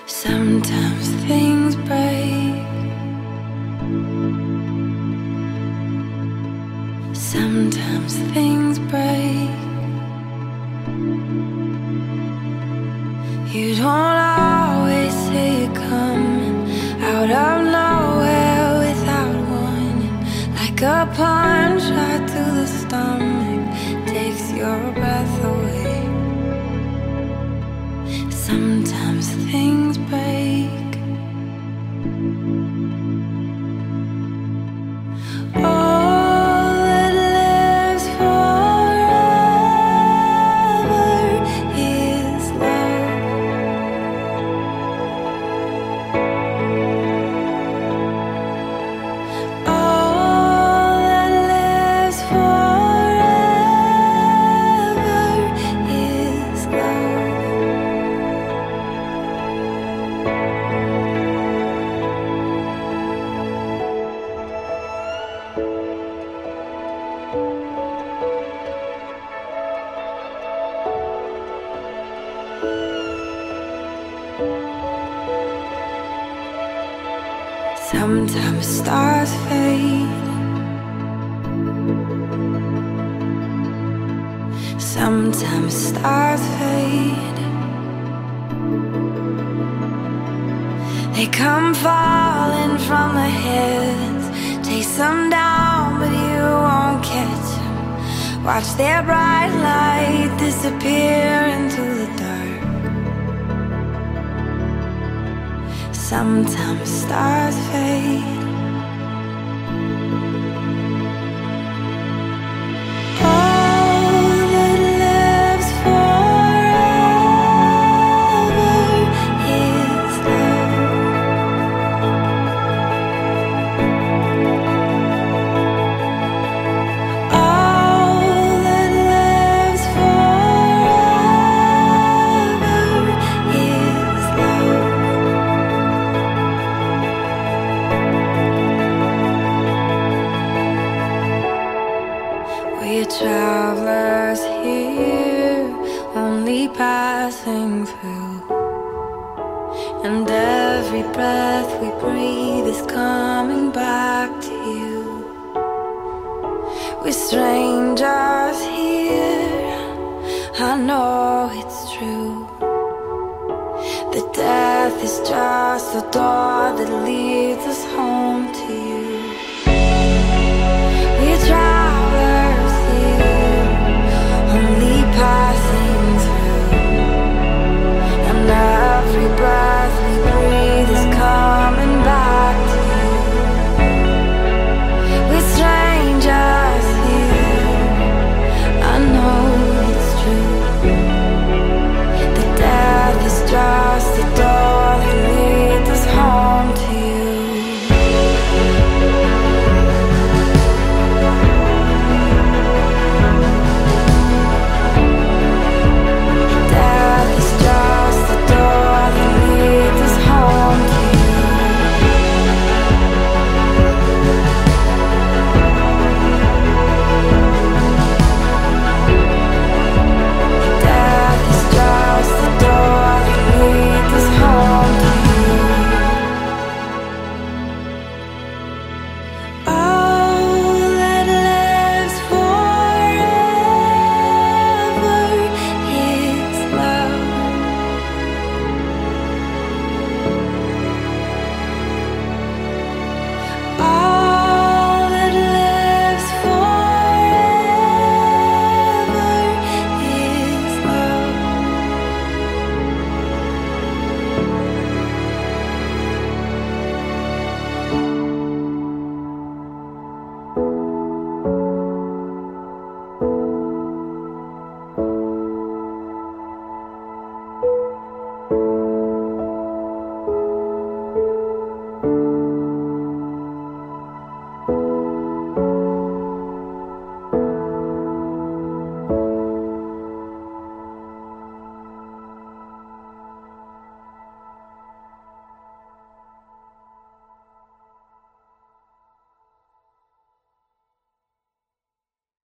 Sometimes things break. Sometimes things break. You don't always see it coming out of nowhere without warning, like a punch right through the stomach, takes your breath away. Sometimes things break. All that lives forever is love. All that lives forever is love. Sometimes stars fade. Sometimes stars fade. They come falling from the heavens, chase them down, but you won't catch them. Watch their bright light disappear into the dark. Sometimes stars fade. All that lives forever is love. All that lives forever is love. We're travelers here, only passing through, and every breath we breathe is coming back to you. We're strangers here, I know it's true. The death is just the door that leads us home to you.